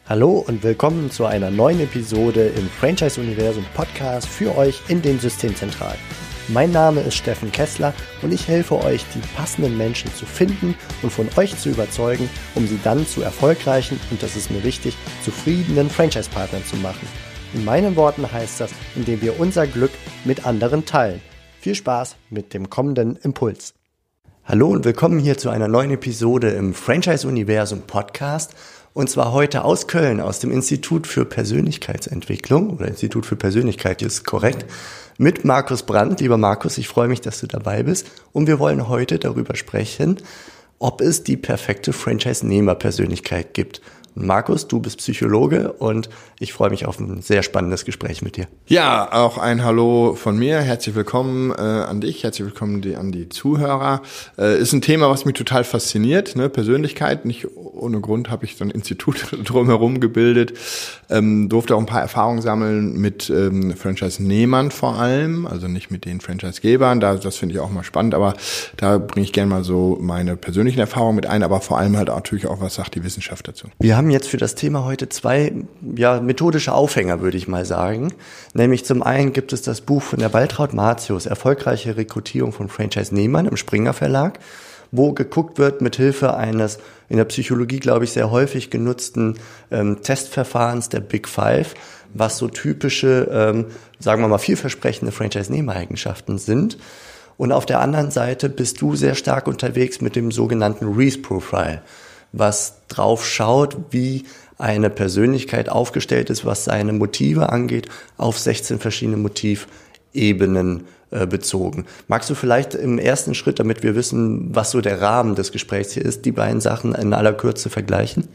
Hallo und willkommen zu einer neuen Episode im Franchise-Universum Podcast für euch in den Systemzentralen. Mein Name ist Steffen Kessler und ich helfe euch, die passenden Menschen zu finden und von euch zu überzeugen, um sie dann zu erfolgreichen und, das ist mir wichtig, zufriedenen Franchise-Partnern zu machen. In meinen Worten heißt das, indem wir unser Glück mit anderen teilen. Viel Spaß mit dem kommenden Impuls. Hallo und willkommen hier zu einer neuen Episode im Franchise-Universum Podcast. Und zwar heute aus Köln, aus dem Institut für Persönlichkeitsentwicklung, oder Institut für Persönlichkeit ist korrekt, mit Markus Brandt. Lieber Markus, ich freue mich, dass du dabei bist. Und wir wollen heute darüber sprechen, ob es die perfekte Franchise-Nehmer-Persönlichkeit gibt. Markus, du bist Psychologe und ich freue mich auf ein sehr spannendes Gespräch mit dir. Ja, auch ein Hallo von mir. Herzlich willkommen an dich, herzlich willkommen an die Zuhörer. Ist ein Thema, was mich total fasziniert, ne? Persönlichkeit. Nicht ohne Grund habe ich so ein Institut drumherum gebildet. Durfte auch ein paar Erfahrungen sammeln mit Franchise-Nehmern vor allem, also nicht mit den Franchise-Gebern. Das finde ich auch mal spannend, aber da bringe ich gerne mal so meine persönlichen Erfahrungen mit ein, aber vor allem halt natürlich auch, was sagt die Wissenschaft dazu. Wir haben jetzt für das Thema heute zwei methodische Aufhänger, würde ich mal sagen. Nämlich zum einen gibt es das Buch von der Waltraud Martius, Erfolgreiche Rekrutierung von Franchise-Nehmern im Springer Verlag, wo geguckt wird mit Hilfe eines in der Psychologie, glaube ich, sehr häufig genutzten Testverfahrens der Big Five, was so typische, sagen wir mal, vielversprechende Franchise-Nehmer-Eigenschaften sind. Und auf der anderen Seite bist du sehr stark unterwegs mit dem sogenannten Reese Profile, was drauf schaut, wie eine Persönlichkeit aufgestellt ist, was seine Motive angeht, auf 16 verschiedene Motivebenen bezogen. Magst du vielleicht im ersten Schritt, damit wir wissen, was so der Rahmen des Gesprächs hier ist, die beiden Sachen in aller Kürze vergleichen?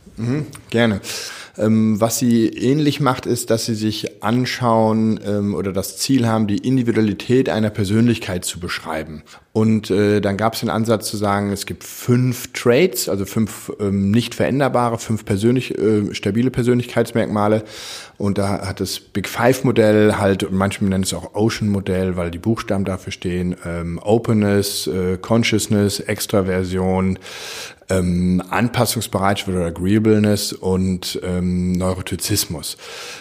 Gerne. Was sie ähnlich macht, ist, dass sie sich anschauen oder das Ziel haben, die Individualität einer Persönlichkeit zu beschreiben. Und dann gab es den Ansatz zu sagen, es gibt 5 Traits, also 5 nicht veränderbare, 5 stabile Persönlichkeitsmerkmale. Und da hat das Big Five-Modell halt, und manche nennen es auch Ocean-Modell, weil die Buchstaben dafür stehen, Openness, Consciousness, Extraversion, Anpassungsbereitschaft oder Agreeableness und Neurotizismus.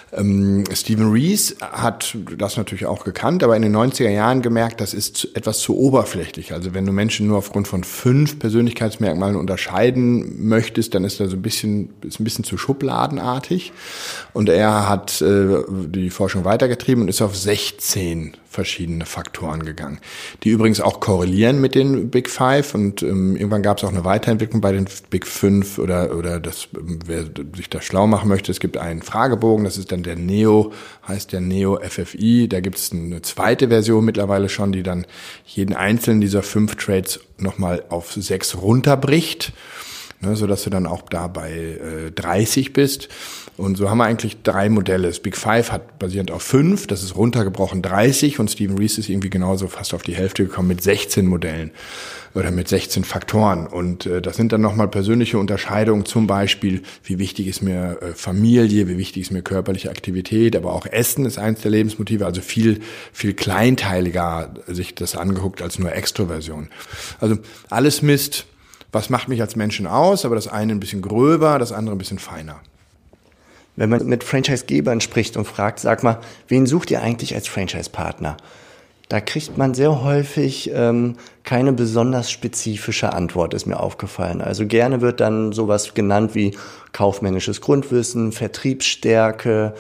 Stephen Reese hat das natürlich auch gekannt, aber in den 90er Jahren gemerkt, das ist etwas zu oberflächlich. Also wenn du Menschen nur aufgrund von 5 Persönlichkeitsmerkmalen unterscheiden möchtest, dann ist das ein bisschen zu schubladenartig. Und er hat die Forschung weitergetrieben und ist auf 16 verschiedene Faktoren gegangen, die übrigens auch korrelieren mit den Big Five. Und irgendwann gab es auch eine Weiterentwicklung bei den Big Five oder das, wer sich da schlau machen möchte, es gibt einen Fragebogen, das ist dann der NEO, heißt der NEO FFI. Da gibt es eine zweite Version mittlerweile schon, die dann jeden einzelnen dieser 5 Traits nochmal auf 6 runterbricht, ne, sodass du dann auch da bei 30 bist. Und so haben wir eigentlich 3 Modelle. Das Big Five hat basierend auf 5, das ist runtergebrochen 30 und Stephen Reese ist irgendwie genauso fast auf die Hälfte gekommen mit 16 Modellen oder mit 16 Faktoren. Und das sind dann nochmal persönliche Unterscheidungen, zum Beispiel, wie wichtig ist mir Familie, wie wichtig ist mir körperliche Aktivität, aber auch Essen ist eins der Lebensmotive, also viel, viel kleinteiliger sich das angeguckt als nur Extroversion. Also alles Mist, was macht mich als Menschen aus, aber das eine ein bisschen gröber, das andere ein bisschen feiner. Wenn man mit Franchise-Gebern spricht und fragt, sag mal, wen sucht ihr eigentlich als Franchise-Partner? Da kriegt man sehr häufig keine besonders spezifische Antwort, ist mir aufgefallen. Also gerne wird dann sowas genannt wie kaufmännisches Grundwissen, Vertriebsstärke,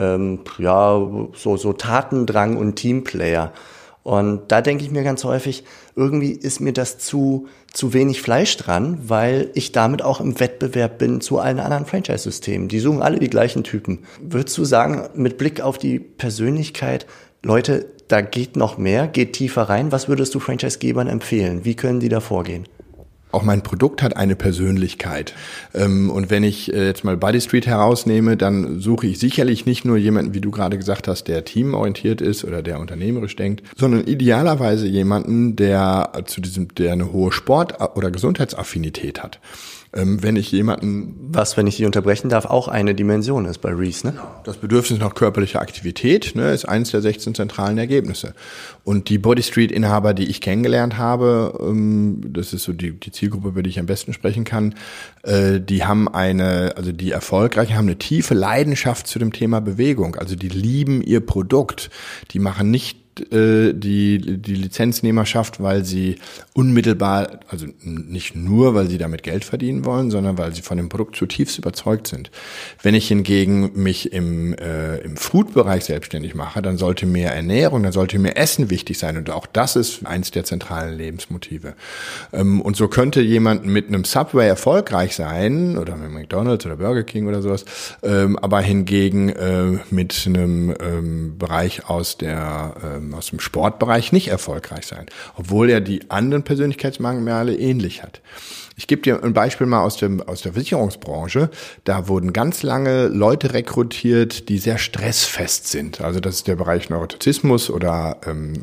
so Tatendrang und Teamplayer. Und da denke ich mir ganz häufig, irgendwie ist mir das zu wenig Fleisch dran, weil ich damit auch im Wettbewerb bin zu allen anderen Franchise-Systemen. Die suchen alle die gleichen Typen. Würdest du sagen, mit Blick auf die Persönlichkeit, Leute, da geht noch mehr, geht tiefer rein. Was würdest du Franchise-Gebern empfehlen? Wie können die da vorgehen? Auch mein Produkt hat eine Persönlichkeit. Und wenn ich jetzt mal Buddy Street herausnehme, dann suche ich sicherlich nicht nur jemanden, wie du gerade gesagt hast, der teamorientiert ist oder der unternehmerisch denkt, sondern idealerweise jemanden, der eine hohe Sport- oder Gesundheitsaffinität hat. Wenn ich jemanden... Was, wenn ich Sie unterbrechen darf, auch eine Dimension ist bei Rees, ne? Das Bedürfnis nach körperlicher Aktivität, ne, ist eines der 16 zentralen Ergebnisse. Und die Body Street-Inhaber, die ich kennengelernt habe, das ist so die Zielgruppe, über die ich am besten sprechen kann, die haben die Erfolgreichen haben eine tiefe Leidenschaft zu dem Thema Bewegung. Also die lieben ihr Produkt. Die machen nicht die Lizenznehmerschaft, weil sie unmittelbar, also nicht nur, weil sie damit Geld verdienen wollen, sondern weil sie von dem Produkt zutiefst überzeugt sind. Wenn ich hingegen mich im Food-Bereich selbstständig mache, dann sollte mir Ernährung, dann sollte mir Essen wichtig sein und auch das ist eins der zentralen Lebensmotive. Und so könnte jemand mit einem Subway erfolgreich sein oder mit McDonald's oder Burger King oder sowas, aber hingegen mit einem Bereich aus dem Sportbereich nicht erfolgreich sein, obwohl er die anderen Persönlichkeitsmerkmale ähnlich hat. Ich gebe dir ein Beispiel mal aus der Versicherungsbranche. Da wurden ganz lange Leute rekrutiert, die sehr stressfest sind. Also das ist der Bereich Neurotizismus oder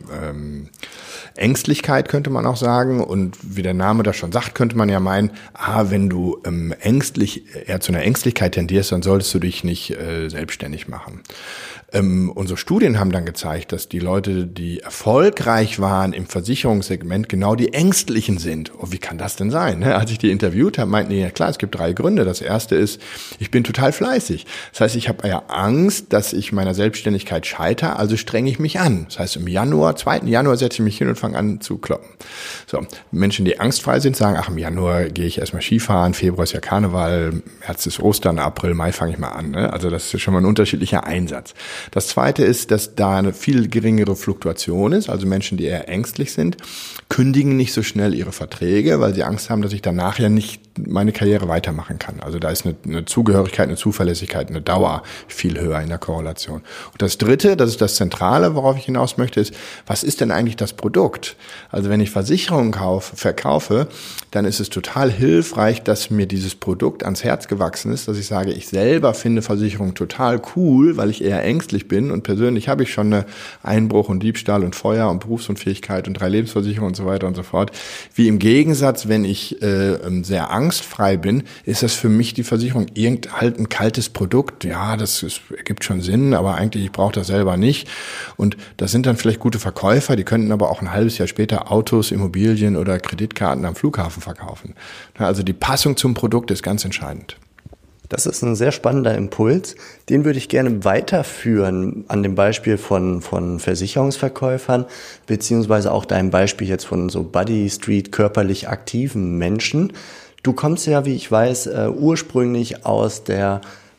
Ängstlichkeit könnte man auch sagen. Und wie der Name das schon sagt, könnte man ja meinen, wenn du eher zu einer Ängstlichkeit tendierst, dann solltest du dich nicht selbstständig machen. Unsere Studien haben dann gezeigt, dass die Leute, die erfolgreich waren im Versicherungssegment, genau die Ängstlichen sind. Oh, wie kann das denn sein? Als ich die interviewt habe, meinten die, ja klar, es gibt 3 Gründe. Das erste ist, ich bin total fleißig. Das heißt, ich habe ja Angst, dass ich meiner Selbstständigkeit scheitere, also strenge ich mich an. Das heißt, im 2. Januar setze ich mich hin und fange an zu kloppen. So, Menschen, die angstfrei sind, sagen, im Januar gehe ich erstmal Skifahren, Februar ist ja Karneval, März ist Ostern, April, Mai fange ich mal an. Ne? Also das ist schon mal ein unterschiedlicher Einsatz. Das zweite ist, dass da eine viel geringere Fluktuation ist. Also Menschen, die eher ängstlich sind, kündigen nicht so schnell ihre Verträge, weil sie Angst haben, dass ich danach ja nicht meine Karriere weitermachen kann. Also da ist eine Zugehörigkeit, eine Zuverlässigkeit, eine Dauer viel höher in der Korrelation. Und das dritte, das ist das Zentrale, worauf ich hinaus möchte, ist, was ist denn eigentlich das Produkt? Also wenn ich Versicherungen verkaufe, dann ist es total hilfreich, dass mir dieses Produkt ans Herz gewachsen ist, dass ich sage, ich selber finde Versicherungen total cool, weil ich eher ängstlich bin und persönlich habe ich schon eine Einbruch und Diebstahl und Feuer und Berufsunfähigkeit und 3 Lebensversicherungen und so weiter und so fort. Wie im Gegensatz, wenn ich sehr angstfrei bin, ist das für mich die Versicherung halt ein kaltes Produkt. Ja, ergibt schon Sinn, aber eigentlich ich brauche das selber nicht. Und das sind dann vielleicht gute Verkäufer, die könnten aber auch ein halbes Jahr später Autos, Immobilien oder Kreditkarten am Flughafen verkaufen. Also die Passung zum Produkt ist ganz entscheidend. Das ist ein sehr spannender Impuls. Den würde ich gerne weiterführen an dem Beispiel von Versicherungsverkäufern, beziehungsweise auch deinem Beispiel jetzt von so Body Street körperlich aktiven Menschen. Du kommst ja, wie ich weiß, ursprünglich aus der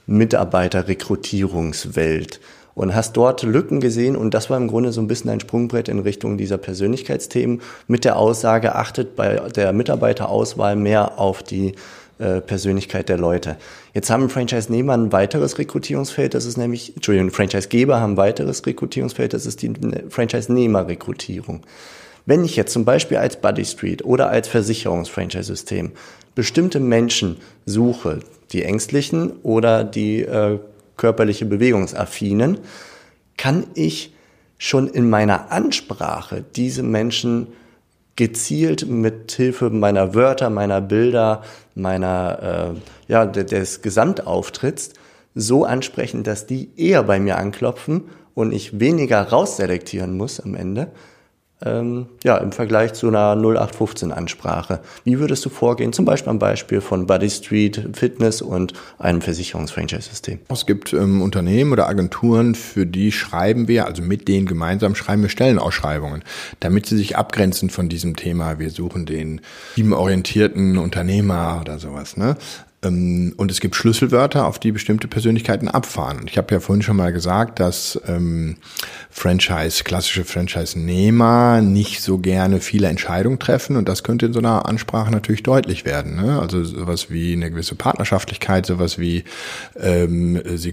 Mitarbeiterrekrutierungswelt und hast dort Lücken gesehen und das war im Grunde so ein bisschen ein Sprungbrett in Richtung dieser Persönlichkeitsthemen mit der Aussage, achtet bei der Mitarbeiterauswahl mehr auf die Persönlichkeit der Leute. Jetzt haben Franchise-Nehmer ein weiteres Rekrutierungsfeld, Franchise-Geber haben ein weiteres Rekrutierungsfeld, das ist die Franchise-Nehmer-Rekrutierung. Wenn ich jetzt zum Beispiel als Body Street oder als Versicherungs-Franchise-System bestimmte Menschen suche, die Ängstlichen oder die körperliche Bewegungsaffinen, kann ich schon in meiner Ansprache diese Menschen gezielt mit Hilfe meiner Wörter, meiner Bilder, des Gesamtauftritts so ansprechen, dass die eher bei mir anklopfen und ich weniger rausselektieren muss am Ende, im Vergleich zu einer 0815-Ansprache. Wie würdest du vorgehen, zum Beispiel am Beispiel von Body Street, Fitness und einem Versicherungs-Franchise-System? Es gibt Unternehmen oder Agenturen, für die mit denen gemeinsam schreiben wir Stellenausschreibungen, damit sie sich abgrenzen von diesem Thema, wir suchen den teamorientierten Unternehmer oder sowas, ne? Und es gibt Schlüsselwörter, auf die bestimmte Persönlichkeiten abfahren. Und ich habe ja vorhin schon mal gesagt, dass klassische Franchise-Nehmer nicht so gerne viele Entscheidungen treffen und das könnte in so einer Ansprache natürlich deutlich werden. Ne? Also sowas wie eine gewisse Partnerschaftlichkeit, sowas wie sie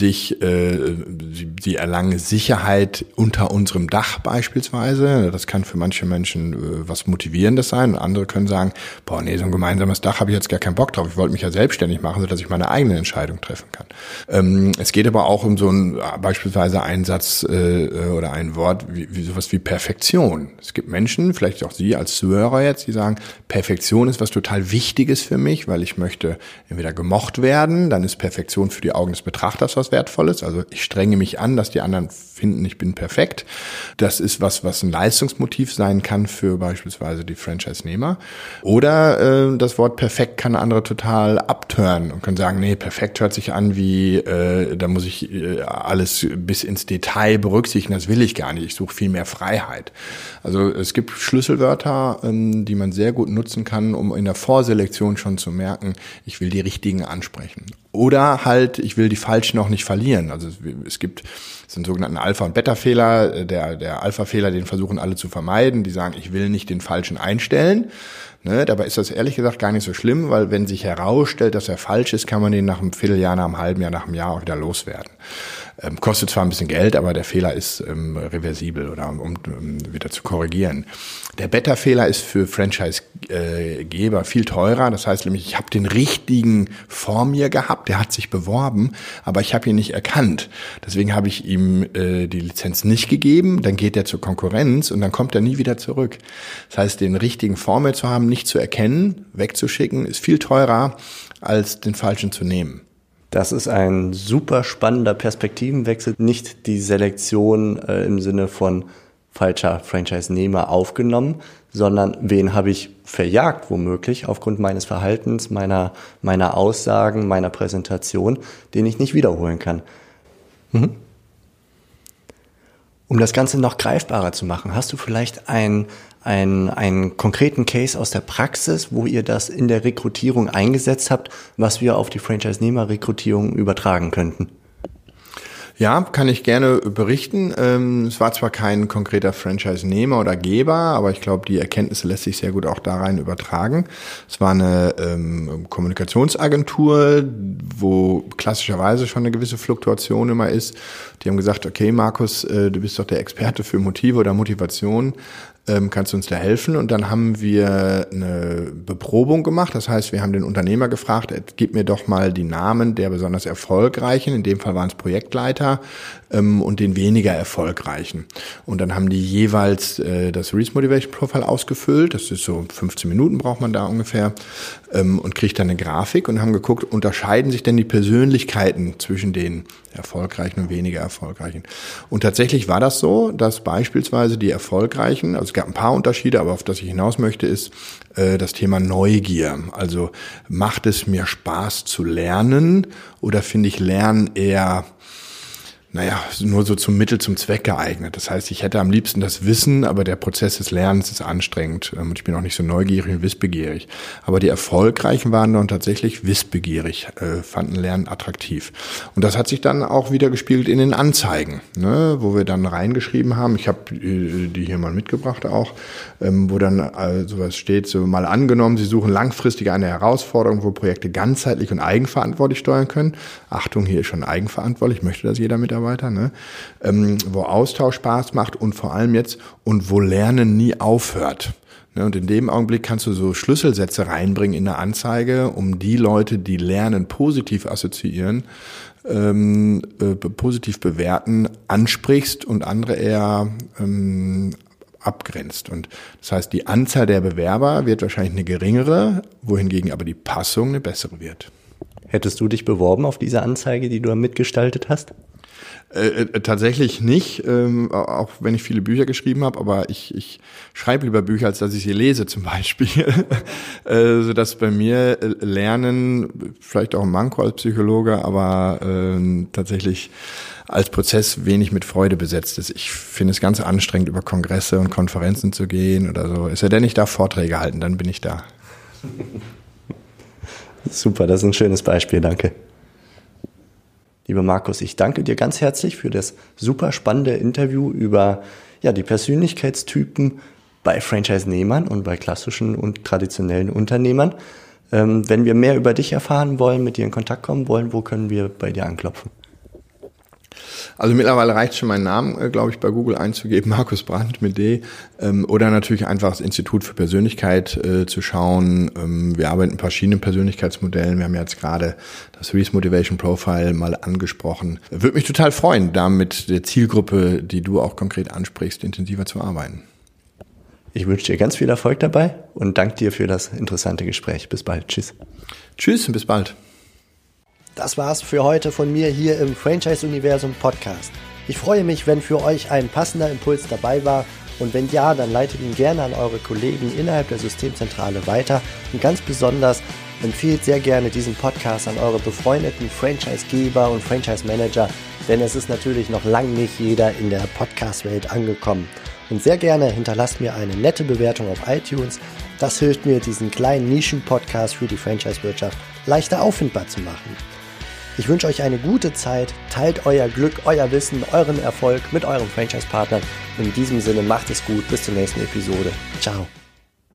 erlangen Sicherheit unter unserem Dach beispielsweise. Das kann für manche Menschen was Motivierendes sein und andere können sagen, so ein gemeinsames Dach habe ich jetzt gar keinen Bock drauf, ich wollte mich ja selbstständig machen, sodass ich meine eigene Entscheidung treffen kann. Es geht aber auch um so beispielsweise einen Satz oder ein Wort wie sowas wie Perfektion. Es gibt Menschen, vielleicht auch Sie als Zuhörer jetzt, die sagen, Perfektion ist was total Wichtiges für mich, weil ich möchte entweder gemocht werden, dann ist Perfektion für die Augen des Betrachters was Wertvolles. Also ich strenge mich an, dass die anderen finden, ich bin perfekt. Das ist was ein Leistungsmotiv sein kann für beispielsweise die Franchise-Nehmer. Oder das Wort perfekt kann andere total abturnen und können sagen, nee, perfekt hört sich an wie, da muss ich alles bis ins Detail berücksichtigen, das will ich gar nicht, ich suche viel mehr Freiheit. Also es gibt Schlüsselwörter, die man sehr gut nutzen kann, um in der Vorselektion schon zu merken, ich will die richtigen ansprechen. Oder halt, ich will die falschen auch nicht verlieren. Also es gibt den sogenannten Alpha- und Beta-Fehler. Der Alpha-Fehler, den versuchen alle zu vermeiden. Die sagen, ich will nicht den Falschen einstellen. Ne, dabei ist das ehrlich gesagt gar nicht so schlimm, weil wenn sich herausstellt, dass er falsch ist, kann man den nach einem Vierteljahr, nach einem halben Jahr, nach einem Jahr auch wieder loswerden. Kostet zwar ein bisschen Geld, aber der Fehler ist reversibel oder um wieder zu korrigieren. Der Beta-Fehler ist für Franchise-Geber viel teurer. Das heißt nämlich, ich habe den richtigen vor mir gehabt, der hat sich beworben, aber ich habe ihn nicht erkannt. Deswegen habe ich ihm die Lizenz nicht gegeben, dann geht er zur Konkurrenz und dann kommt er nie wieder zurück. Das heißt, den richtigen vor mir zu haben, nicht zu erkennen, wegzuschicken, ist viel teurer, als den falschen zu nehmen. Das ist ein super spannender Perspektivenwechsel. Nicht die Selektion im Sinne von falscher Franchise-Nehmer aufgenommen, sondern wen habe ich verjagt womöglich aufgrund meines Verhaltens, meiner Aussagen, meiner Präsentation, den ich nicht wiederholen kann. Um das Ganze noch greifbarer zu machen, hast du vielleicht einen konkreten Case aus der Praxis, wo ihr das in der Rekrutierung eingesetzt habt, was wir auf die Franchise-Nehmer-Rekrutierung übertragen könnten? Ja, kann ich gerne berichten. Es war zwar kein konkreter Franchise-Nehmer oder Geber, aber ich glaube, die Erkenntnisse lässt sich sehr gut auch da rein übertragen. Es war eine Kommunikationsagentur, wo klassischerweise schon eine gewisse Fluktuation immer ist. Die haben gesagt, okay, Markus, du bist doch der Experte für Motive oder Motivation. Kannst du uns da helfen? Und dann haben wir eine Beprobung gemacht. Das heißt, wir haben den Unternehmer gefragt, gib mir doch mal die Namen der besonders Erfolgreichen. In dem Fall waren es Projektleiter und den weniger Erfolgreichen. Und dann haben die jeweils das Reese Motivation Profile ausgefüllt. Das ist so 15 Minuten braucht man da ungefähr. Und kriegt dann eine Grafik und haben geguckt, unterscheiden sich denn die Persönlichkeiten zwischen den Erfolgreichen und weniger Erfolgreichen. Und tatsächlich war das so, dass beispielsweise die Erfolgreichen, also es gab ein paar Unterschiede, aber auf das ich hinaus möchte, ist das Thema Neugier. Also macht es mir Spaß zu lernen oder finde ich Lernen eher nur so zum Mittel zum Zweck geeignet. Das heißt, ich hätte am liebsten das Wissen, aber der Prozess des Lernens ist anstrengend und ich bin auch nicht so neugierig und wissbegierig. Aber die Erfolgreichen waren dann tatsächlich wissbegierig, fanden Lernen attraktiv. Und das hat sich dann auch wieder gespiegelt in den Anzeigen, ne, wo wir dann reingeschrieben haben. Ich habe die hier mal mitgebracht auch, wo dann sowas steht, so mal angenommen, Sie suchen langfristig eine Herausforderung, wo Projekte ganzheitlich und eigenverantwortlich steuern können. Achtung, hier ist schon eigenverantwortlich, möchte das jeder Mitarbeiter, ne? Wo Austausch Spaß macht und vor allem jetzt, und wo Lernen nie aufhört. Ne? Und in dem Augenblick kannst du so Schlüsselsätze reinbringen in eine Anzeige, um die Leute, die Lernen positiv assoziieren, positiv bewerten, ansprichst und andere eher abgrenzt. Und das heißt, die Anzahl der Bewerber wird wahrscheinlich eine geringere, wohingegen aber die Passung eine bessere wird. Hättest du dich beworben auf diese Anzeige, die du mitgestaltet hast? Tatsächlich nicht, auch wenn ich viele Bücher geschrieben habe, aber ich schreibe lieber Bücher, als dass ich sie lese zum Beispiel, sodass bei mir Lernen, vielleicht auch ein Manko als Psychologe, aber tatsächlich als Prozess wenig mit Freude besetzt ist. Ich finde es ganz anstrengend, über Kongresse und Konferenzen zu gehen oder so. Ist ja denn ich darf Vorträge halten, dann bin ich da. Super, das ist ein schönes Beispiel, danke. Lieber Markus, ich danke dir ganz herzlich für das super spannende Interview über die Persönlichkeitstypen bei Franchise-Nehmern und bei klassischen und traditionellen Unternehmern. Wenn wir mehr über dich erfahren wollen, mit dir in Kontakt kommen wollen, wo können wir bei dir anklopfen? Also mittlerweile reicht schon mein Namen, glaube ich, bei Google einzugeben, Markus Brandt mit D. Oder natürlich einfach das Institut für Persönlichkeit zu schauen. Wir arbeiten mit verschiedenen Persönlichkeitsmodellen. Wir haben jetzt gerade das Reese Motivation Profile mal angesprochen. Würde mich total freuen, da mit der Zielgruppe, die du auch konkret ansprichst, intensiver zu arbeiten. Ich wünsche dir ganz viel Erfolg dabei und danke dir für das interessante Gespräch. Bis bald. Tschüss. Tschüss und bis bald. Das war's für heute von mir hier im Franchise-Universum Podcast. Ich freue mich, wenn für euch ein passender Impuls dabei war und wenn ja, dann leitet ihn gerne an eure Kollegen innerhalb der Systemzentrale weiter und ganz besonders empfehlt sehr gerne diesen Podcast an eure befreundeten Franchise-Geber und Franchise-Manager, denn es ist natürlich noch lange nicht jeder in der Podcast-Welt angekommen. Und sehr gerne hinterlasst mir eine nette Bewertung auf iTunes. Das hilft mir, diesen kleinen Nischen-Podcast für die Franchise-Wirtschaft leichter auffindbar zu machen. Ich wünsche euch eine gute Zeit, teilt euer Glück, euer Wissen, euren Erfolg mit euren Franchise-Partnern. In diesem Sinne macht es gut, bis zur nächsten Episode. Ciao.